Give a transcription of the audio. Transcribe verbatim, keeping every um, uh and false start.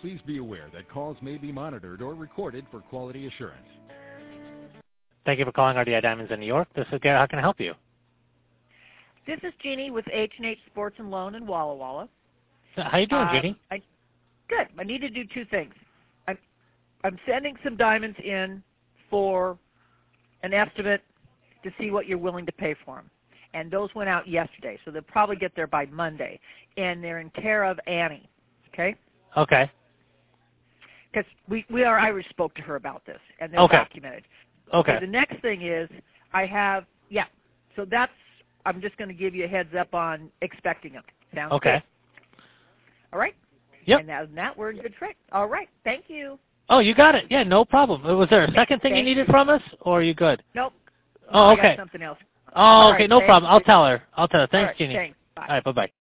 Please be aware that calls may be monitored or recorded for quality assurance. Thank you for calling R D I Diamonds in New York. This is Gary. How can I help you? This is Jeannie with H and H Sports and Loan in Walla Walla. How you doing, uh, Jeannie? I, good. I need to do two things. I'm, I'm sending some diamonds in for an estimate to see what you're willing to pay for them. And those went out yesterday, so they'll probably get there by Monday. And they're in care of Annie, okay? Okay. Because we, we are Irish spoke to her about this, and they're Okay. documented. Okay. So the next thing is I have, yeah, so that's, I'm just going to give you a heads up on expecting them. Sounds Okay. good? All right? Yep. And now that we're in good trick. All right. Thank you. Oh, you got it. Yeah, no problem. Was there a second thing you Thank needed you. from us, or are you good? Nope. Oh, I okay. got something else. Oh, All okay, right, no thanks. problem. I'll tell her. I'll tell her. All Thanks, right, Jeannie. thanks. Bye. All right, bye-bye.